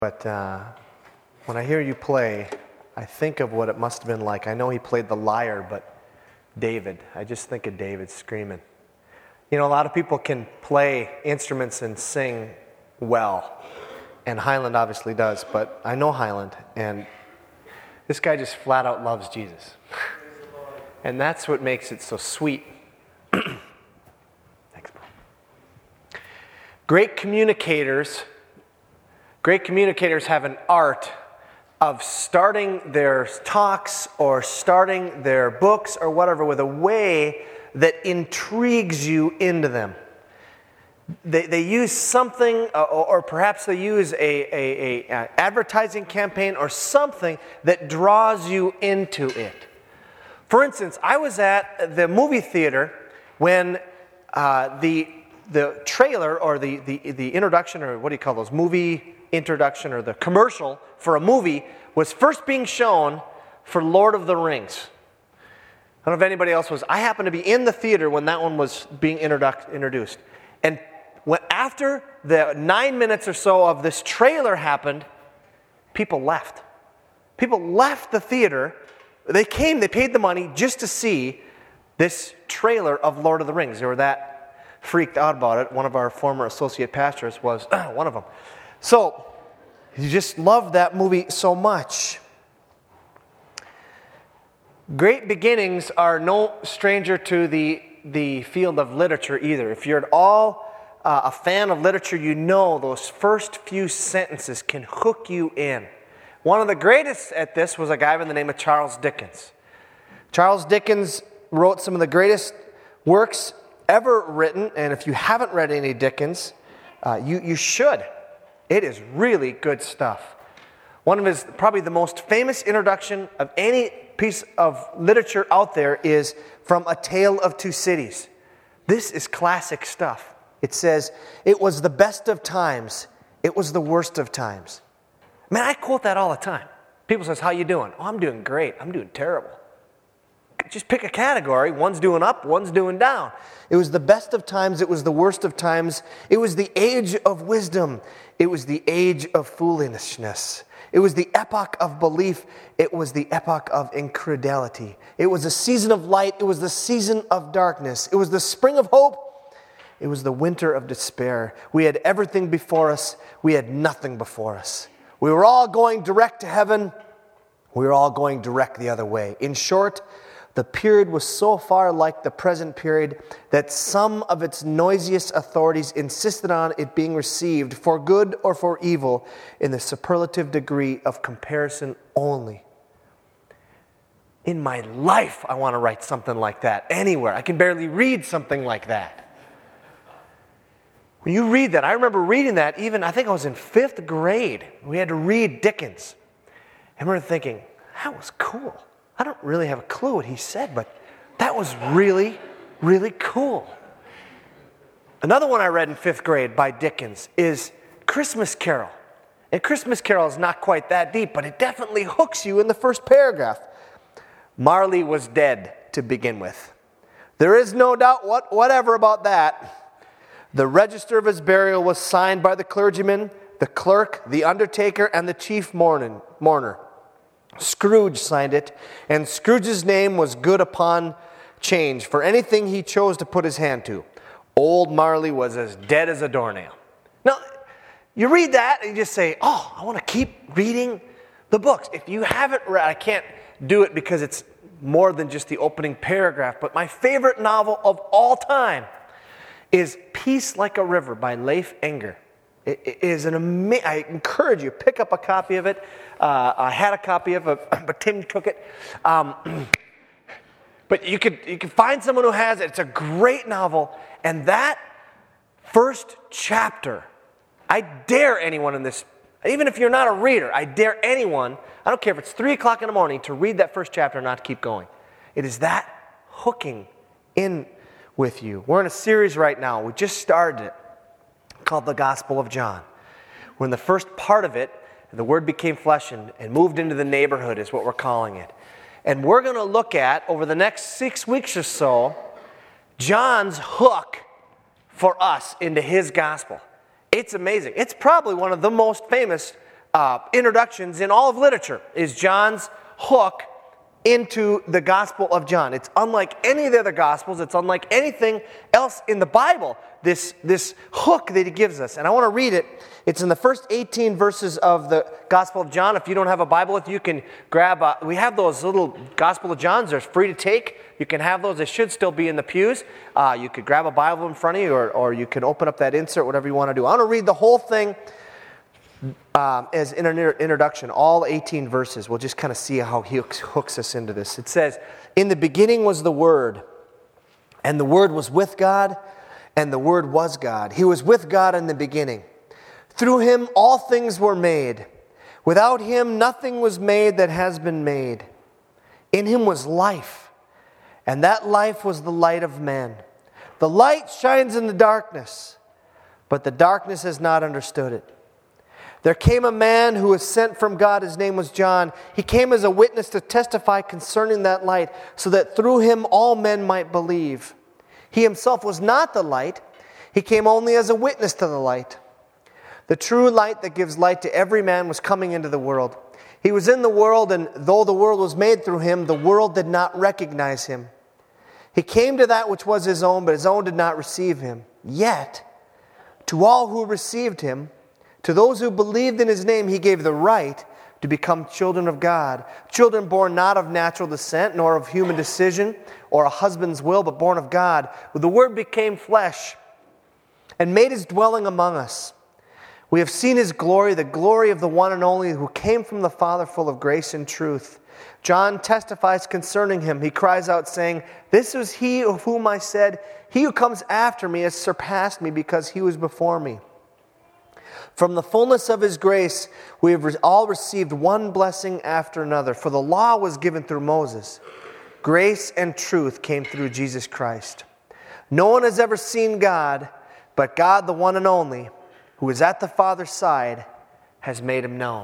But when I hear you play, I think of what it must have been like. I know he played the lyre, but David, I just think of David screaming. You know, a lot of people can play instruments and sing well, and Highland obviously does, but I know Highland, and this guy just flat out loves Jesus. And that's what makes it so sweet. Thanks, bro. Great communicators have an art of starting their talks or starting their books or whatever with a way that intrigues you into them. They use something, or perhaps they use a advertising campaign or something that draws you into it. For instance, I was at the movie theater when the trailer or the introduction, or what do you call those, movie introduction, or the commercial for a movie was first being shown for Lord of the Rings. I don't know if anybody else was. I happened to be in the theater when that one was being introduced. And after the 9 minutes or so of this trailer happened, people left. People left the theater. They came, they paid the money just to see this trailer of Lord of the Rings. They were that freaked out about it. One of our former associate pastors was one of them. So, you just loved that movie so much. Great beginnings are no stranger to the field of literature either. If you're at all a fan of literature, you know those first few sentences can hook you in. One of the greatest at this was a guy by the name of Charles Dickens. Charles Dickens wrote some of the greatest works ever written, and if you haven't read any Dickens, you should. It is really good stuff. One of his, probably the most famous introduction of any piece of literature out there is from A Tale of Two Cities. This is classic stuff. It says, "It was the best of times. It was the worst of times." Man, I quote that all the time. People says, "How you doing?" "Oh, I'm doing great. I'm doing terrible." Just pick a category. One's doing up, one's doing down. It was the best of times. It was the worst of times. It was the age of wisdom. It was the age of foolishness. It was the epoch of belief. It was the epoch of incredulity. It was the season of light. It was the season of darkness. It was the spring of hope. It was the winter of despair. We had everything before us. We had nothing before us. We were all going direct to heaven. We were all going direct the other way. In short, the period was so far like the present period that some of its noisiest authorities insisted on it being received for good or for evil in the superlative degree of comparison only. In my life, I want to write something like that anywhere. I can barely read something like that. When you read that, I remember reading that even, I think I was in 5th grade. We had to read Dickens. I remember thinking, that was cool. I don't really have a clue what he said, but that was really, really cool. Another one I read in 5th grade by Dickens is Christmas Carol. And Christmas Carol is not quite that deep, but it definitely hooks you in the first paragraph. Marley was dead to begin with. There is no doubt whatever about that. The register of his burial was signed by the clergyman, the clerk, the undertaker, and the chief mourner. Scrooge signed it, and Scrooge's name was good upon change for anything he chose to put his hand to. Old Marley was as dead as a doornail. Now, you read that and you just say, oh, I want to keep reading the books. If you haven't read, I can't do it because it's more than just the opening paragraph, but my favorite novel of all time is Peace Like a River by Leif Enger. It is an amazing, I encourage you, pick up a copy of it. I had a copy of it, but Tim took it. But you can find someone who has it. It's a great novel. And that first chapter, I dare anyone in this, even if you're not a reader, I dare anyone, I don't care if it's 3 o'clock in the morning, to read that first chapter and not keep going. It is that hooking in with you. We're in a series right now. We just started it, called The Gospel of John. We're in the first part of it. The Word became flesh and moved into the neighborhood is what we're calling it. And we're going to look at, over the next 6 weeks or so, John's hook for us into his gospel. It's amazing. It's probably one of the most famous introductions in all of literature is John's hook into the Gospel of John. It's unlike any of the other Gospels. It's unlike anything else in the Bible, this hook that he gives us. And I want to read it. It's in the first 18 verses of the Gospel of John. If you don't have a Bible with you, you can grab, we have those little Gospel of Johns. They're free to take. You can have those. They should still be in the pews. You could grab a Bible in front of you, or you can open up that insert, whatever you want to do. I want to read the whole thing as an introduction, all 18 verses. We'll just kind of see how he hooks us into this. It says, "In the beginning was the Word, and the Word was with God, and the Word was God. He was with God in the beginning. Through him all things were made. Without him nothing was made that has been made. In him was life, and that life was the light of men. The light shines in the darkness, but the darkness has not understood it. There came a man who was sent from God. His name was John. He came as a witness to testify concerning that light, so that through him all men might believe. He himself was not the light. He came only as a witness to the light. The true light that gives light to every man was coming into the world. He was in the world, and though the world was made through him, the world did not recognize him. He came to that which was his own, but his own did not receive him. Yet, to all who received him, to those who believed in his name, he gave the right to become children of God. Children born not of natural descent, nor of human decision, or a husband's will, but born of God. The Word became flesh and made his dwelling among us. We have seen his glory, the glory of the one and only who came from the Father, full of grace and truth. John testifies concerning him. He cries out, saying, 'This was he of whom I said, he who comes after me has surpassed me, because he was before me.' From the fullness of his grace, we have all received one blessing after another. For the law was given through Moses. Grace and truth came through Jesus Christ. No one has ever seen God, but God, the one and only, who is at the Father's side, has made him known."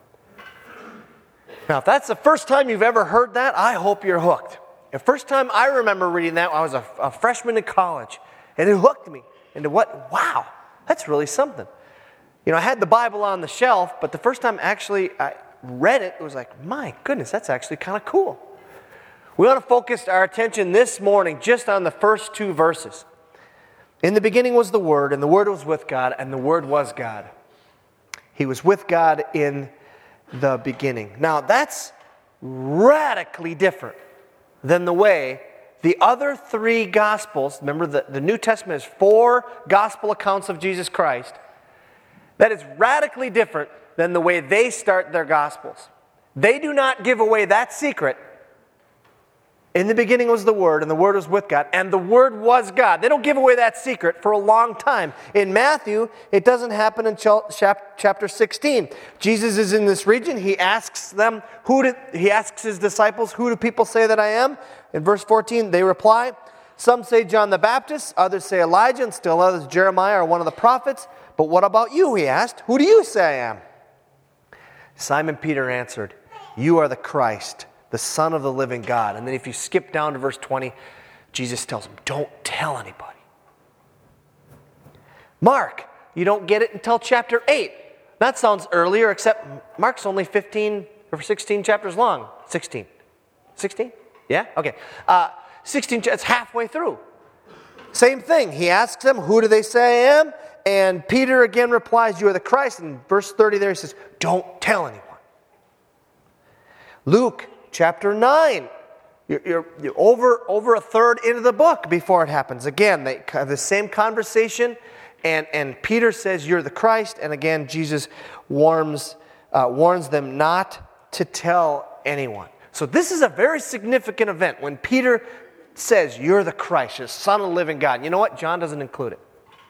Now, if that's the first time you've ever heard that, I hope you're hooked. The first time I remember reading that, I was a freshman in college, and it hooked me into wow, that's really something. You know, I had the Bible on the shelf, but the first time actually I read it, it was like, my goodness, that's actually kind of cool. We want to focus our attention this morning just on the first two verses. In the beginning was the Word, and the Word was with God, and the Word was God. He was with God in the beginning. Now, that's radically different than the way the other three Gospels, remember the New Testament is 4 Gospel accounts of Jesus Christ. That is radically different than the way they start their Gospels. They do not give away that secret. In the beginning was the Word, and the Word was with God, and the Word was God. They don't give away that secret for a long time. In Matthew, it doesn't happen until chapter 16. Jesus is in this region. He asks them, he asks his disciples, "Who do people say that I am?" In verse 14, they reply, "Some say John the Baptist, others say Elijah, and still others Jeremiah or one of the prophets. But what about you?" he asked. "Who do you say I am?" Simon Peter answered, "You are the Christ, the Son of the living God." And then if you skip down to verse 20, Jesus tells him, "Don't tell anybody." Mark, you don't get it until chapter 8. That sounds earlier, except Mark's only 15 or 16 chapters long. 16? 16? Yeah? Okay. 16, it's halfway through. Same thing. He asks them, "Who do they say I am?" And Peter again replies, "You are the Christ." And verse 30 there he says, "Don't tell anyone." Luke chapter 9. You're over a third into the book before it happens. Again, they have the same conversation, and Peter says, "You're the Christ." And again, Jesus warns them not to tell anyone. So this is a very significant event when Peter says, "You're the Christ, the Son of the living God." You know what? John doesn't include it.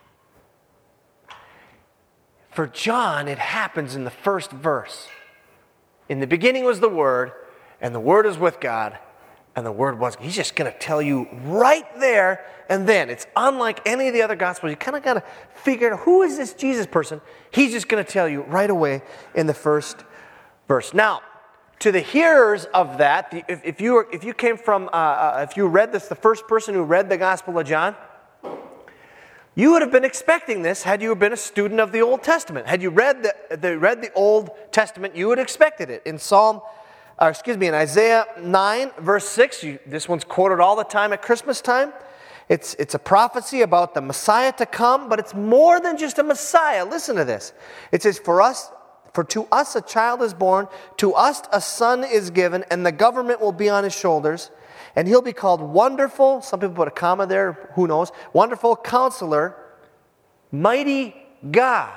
For John, it happens in the first verse. In the beginning was the Word, and the Word is with God, and the Word was. He's just going to tell you right there and then. It's unlike any of the other Gospels. You kind of got to figure out, who is this Jesus person? He's just going to tell you right away in the first verse. Now, to the hearers of that, if you read this, the first person who read the Gospel of John, You would have been expecting this had you been a student of the Old Testament. Had you read the Old Testament, you would have expected it. In in Isaiah 9, verse 6, this one's quoted all the time at Christmas time. It's a prophecy about the Messiah to come, but it's more than just a Messiah. Listen to this. It says, For to us a child is born, to us a son is given, and the government will be on his shoulders. And he'll be called Wonderful, some people put a comma there, who knows, Wonderful Counselor, Mighty God,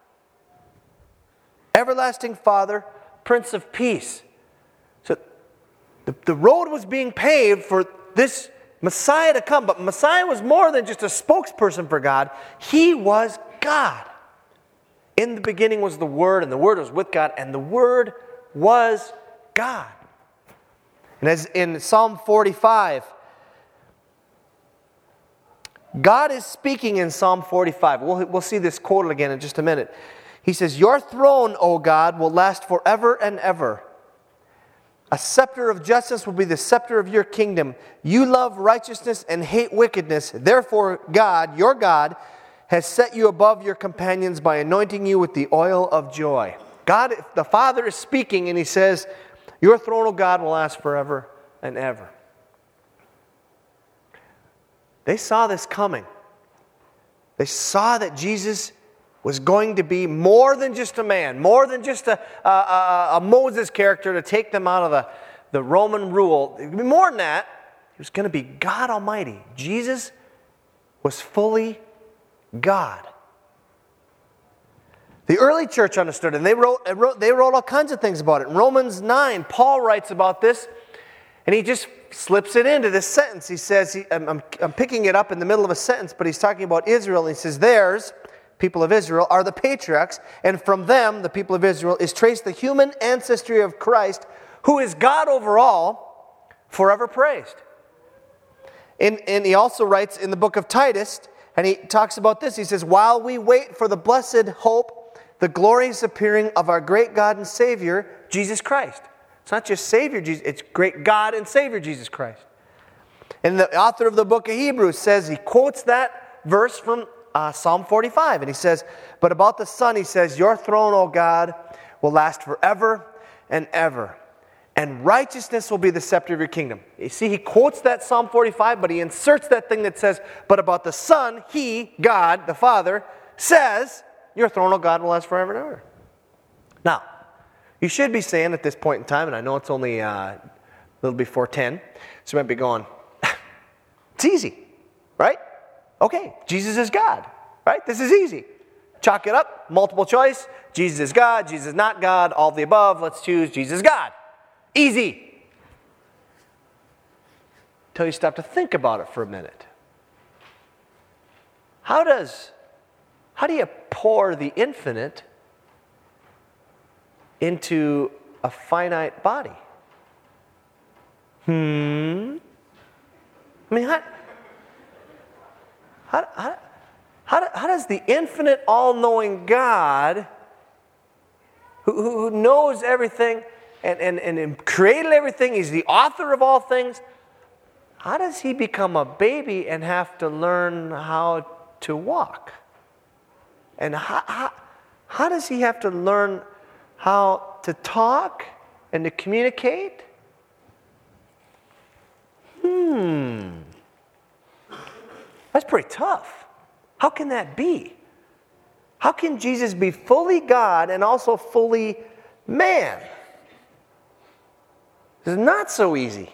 Everlasting Father, Prince of Peace. So the road was being paved for this Messiah to come, but Messiah was more than just a spokesperson for God. He was God. In the beginning was the Word, and the Word was with God, and the Word was God. And as in Psalm 45, God is speaking in Psalm 45. We'll see this quoted again in just a minute. He says, Your throne, O God, will last forever and ever. A scepter of justice will be the scepter of your kingdom. You love righteousness and hate wickedness. Therefore, God, your God, has set you above your companions by anointing you with the oil of joy. God, the Father is speaking, and He says, Your throne, O God, will last forever and ever. They saw this coming. They saw that Jesus was going to be more than just a man, more than just a Moses character to take them out of the Roman rule. More than that, He was going to be God Almighty. Jesus was fully God. The early church understood it, and they wrote all kinds of things about it. In Romans 9, Paul writes about this, and he just slips it into this sentence. He says, I'm picking it up in the middle of a sentence, but he's talking about Israel, and he says, theirs, people of Israel, are the patriarchs, and from them, the people of Israel, is traced the human ancestry of Christ, who is God over all, forever praised. And he also writes in the book of Titus, and he talks about this. He says, while we wait for the blessed hope, the glorious appearing of our great God and Savior, Jesus Christ. It's not just Savior Jesus, it's great God and Savior Jesus Christ. And the author of the book of Hebrews says, he quotes that verse from Psalm 45. And he says, but about the Son, he says, your throne, O God, will last forever and ever. And righteousness will be the scepter of your kingdom. You see, he quotes that Psalm 45, but he inserts that thing that says, but about the Son, He, God, the Father, says, your throne, O God, will last forever and ever. Now, you should be saying at this point in time, and I know it's only a little before 10, so you might be going, it's easy, right? Okay, Jesus is God, right? This is easy. Chalk it up, multiple choice. Jesus is God, Jesus is not God, all of the above. Let's choose Jesus is God. Easy. Until you stop to think about it for a minute. How do you pour the infinite into a finite body? I mean, how does the infinite, all-knowing God, who knows everything and created everything, He's the author of all things, how does He become a baby and have to learn how to walk? And how does He have to learn how to talk and to communicate? That's pretty tough. How can that be? How can Jesus be fully God and also fully man? It's not so easy.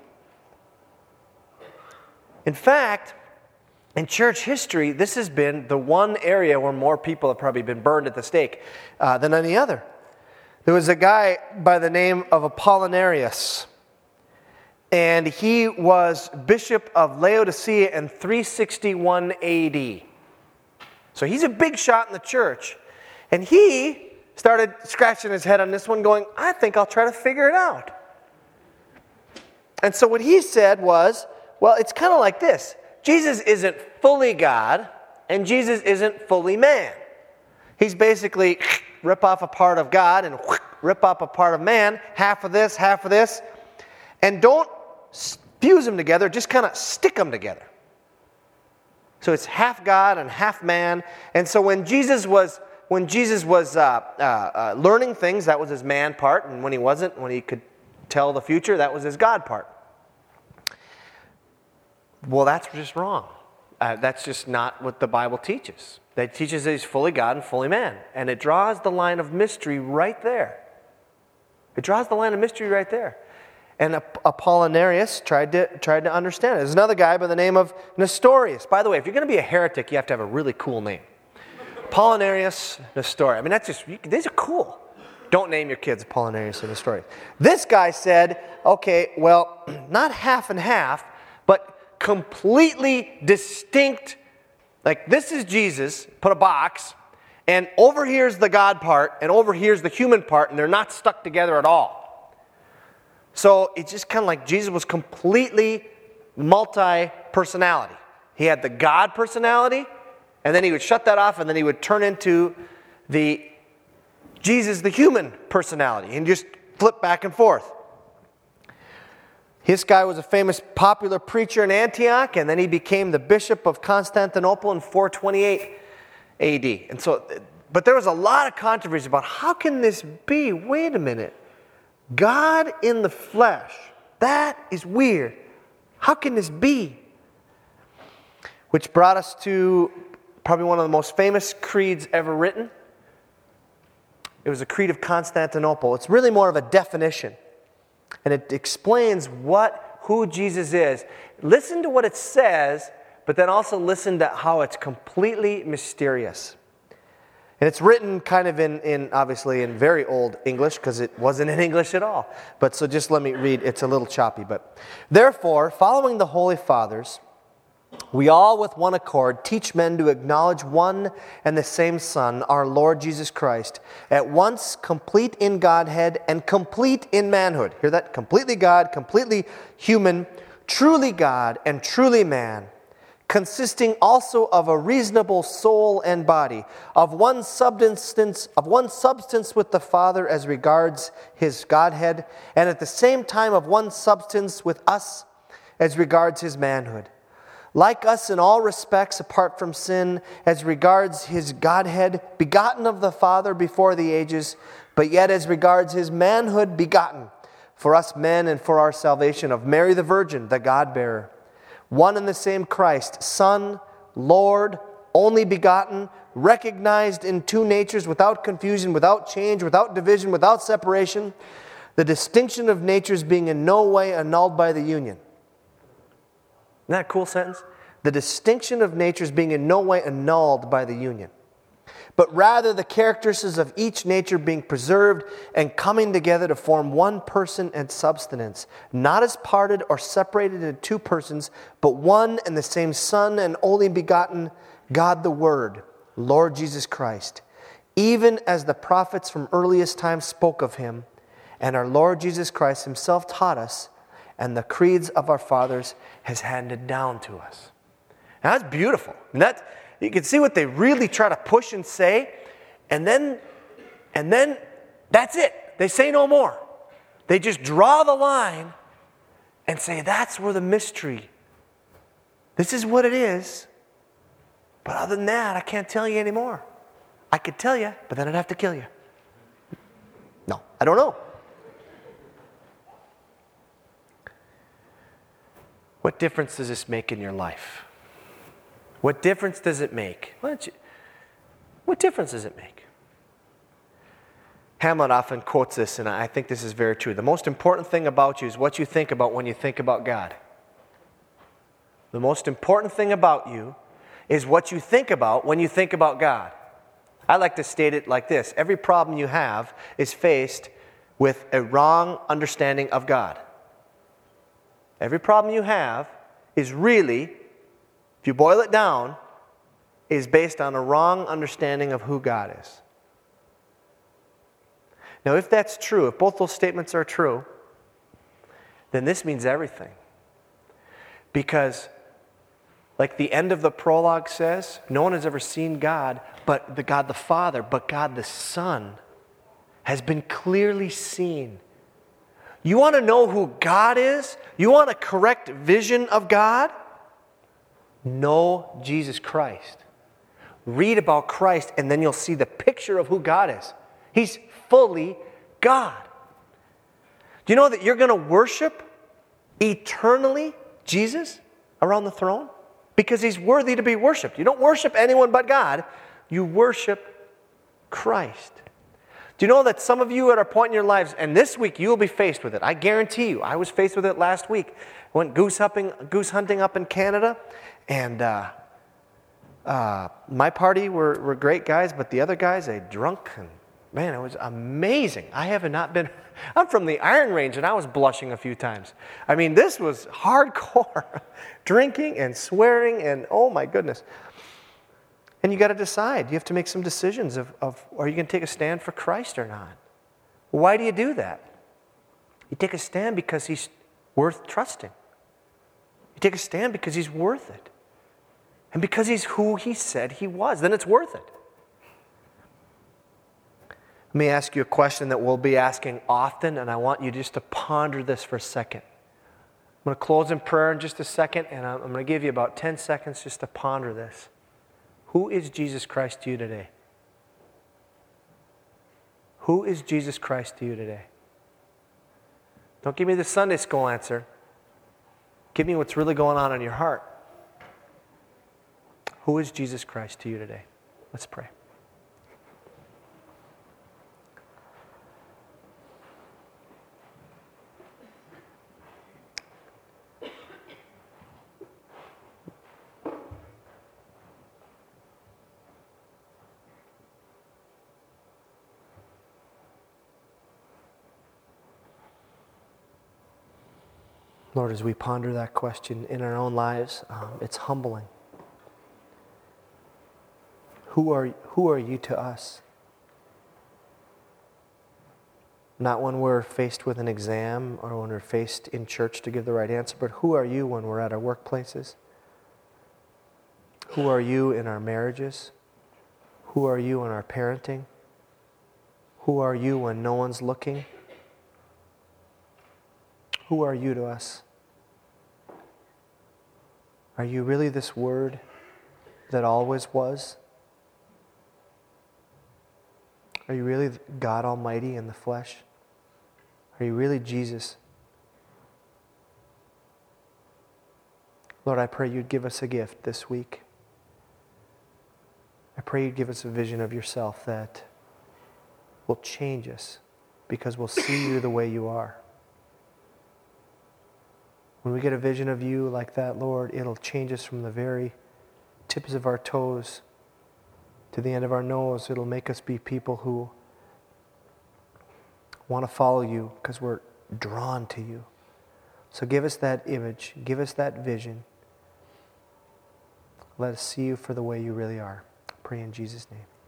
In fact, in church history, this has been the one area where more people have probably been burned at the stake than any other. There was a guy by the name of Apollinarius, and he was bishop of Laodicea in 361 AD. So he's a big shot in the church. And he started scratching his head on this one going, I think I'll try to figure it out. And so what he said was, well, it's kind of like this. Jesus isn't fully God, and Jesus isn't fully man. He's basically rip off a part of God and rip off a part of man, half of this, and don't fuse them together, just kind of stick them together. So it's half God and half man. And so when Jesus was learning things, that was his man part. And when he wasn't, when he could tell the future, that was his God part. Well, that's just wrong. That's just not what the Bible teaches. It teaches that he's fully God and fully man. And it draws the line of mystery right there. It draws the line of mystery right there. And Apollinarius tried to understand it. There's another guy by the name of Nestorius. By the way, if you're going to be a heretic, you have to have a really cool name. Apollinarius, Nestorius. I mean, these are cool. Don't name your kids Apollinarius and Nestorius. This guy said, okay, well, not half and half, but completely distinct. Like, this is Jesus, put a box, and over here's the God part, and over here's the human part, and they're not stuck together at all. So it's just kind of like Jesus was completely multi-personality. He had the God personality, and then he would shut that off, and then he would turn into the Jesus, the human personality, and just flip back and forth. This guy was a famous popular preacher in Antioch, and then he became the bishop of Constantinople in 428 AD. And so, but there was a lot of controversy about how can this be? Wait a minute. God in the flesh. That is weird. How can this be? Which brought us to probably one of the most famous creeds ever written. It was a Creed of Constantinople. It's really more of a definition. And it explains who Jesus is. Listen to what it says, but then also listen to how it's completely mysterious. And it's written kind of in obviously in very old English, because it wasn't in English at all. But so just let me read. It's a little choppy. But therefore, following the Holy Fathers, we all with one accord teach men to acknowledge one and the same Son, our Lord Jesus Christ, at once complete in Godhead and complete in manhood. Hear that? Completely God, completely human, truly God and truly man, consisting also of a reasonable soul and body, of one substance with the Father as regards his Godhead, and at the same time of one substance with us as regards his manhood. Like us in all respects apart from sin, as regards his Godhead, begotten of the Father before the ages, but yet as regards his manhood, begotten for us men and for our salvation of Mary the Virgin, the God-bearer. One and the same Christ, Son, Lord, only begotten, recognized in two natures without confusion, without change, without division, without separation, the distinction of natures being in no way annulled by the union. Isn't that a cool sentence? The distinction of natures being in no way annulled by the union, but rather the characteristics of each nature being preserved and coming together to form one person and substance, not as parted or separated into two persons, but one and the same Son and only begotten, God the Word, Lord Jesus Christ, even as the prophets from earliest times spoke of him, and our Lord Jesus Christ himself taught us, and the creeds of our fathers has handed down to us. Now that's beautiful. And you can see what they really try to push and say, and then that's it. They say no more. They just draw the line and say that's where the mystery. This is what it is. But other than that, I can't tell you anymore. I could tell you, but then I'd have to kill you. No, I don't know. What difference does this make in your life? What difference does it make? What difference does it make? Hamlet often quotes this, and I think this is very true. The most important thing about you is what you think about when you think about God. The most important thing about you is what you think about when you think about God. I like to state it like this. Every problem you have is faced with a wrong understanding of God. Every problem you have is really, if you boil it down, is based on a wrong understanding of who God is. Now, if that's true, if both those statements are true, then this means everything. Because, like the end of the prologue says, no one has ever seen God, but God the Father, but God the Son has been clearly seen. You want to know who God is? You want a correct vision of God? Know Jesus Christ. Read about Christ, and then you'll see the picture of who God is. He's fully God. Do you know that you're going to worship eternally Jesus around the throne? Because He's worthy to be worshiped. You don't worship anyone but God. You worship Christ. Do you know that some of you at a point in your lives, and this week you will be faced with it. I guarantee you. I was faced with it last week. I went goose hunting up in Canada, and my party were great guys, but the other guys, they drunk, and man, it was amazing. I'm from the Iron Range, and I was blushing a few times. I mean, this was hardcore drinking and swearing, and oh my goodness. And you got to decide. You have to make some decisions of are you going to take a stand for Christ or not? Why do you do that? You take a stand because He's worth trusting. You take a stand because He's worth it. And because He's who He said He was, then it's worth it. Let me ask you a question that we'll be asking often, and I want you just to ponder this for a second. I'm going to close in prayer in just a second, and I'm going to give you about 10 seconds just to ponder this. Who is Jesus Christ to you today? Who is Jesus Christ to you today? Don't give me the Sunday school answer. Give me what's really going on in your heart. Who is Jesus Christ to you today? Let's pray. Lord, as we ponder that question in our own lives, it's humbling. Who are you to us? Not when we're faced with an exam or when we're faced in church to give the right answer, but who are you when we're at our workplaces? Who are you in our marriages? Who are you in our parenting? Who are you when no one's looking? Who are you to us? Are you really this Word that always was? Are you really God Almighty in the flesh? Are you really Jesus? Lord, I pray You'd give us a gift this week. I pray You'd give us a vision of Yourself that will change us because we'll see You the way You are. When we get a vision of You like that, Lord, it'll change us from the very tips of our toes to the end of our nose. It'll make us be people who want to follow You because we're drawn to You. So give us that image. Give us that vision. Let us see You for the way You really are. I pray in Jesus' name.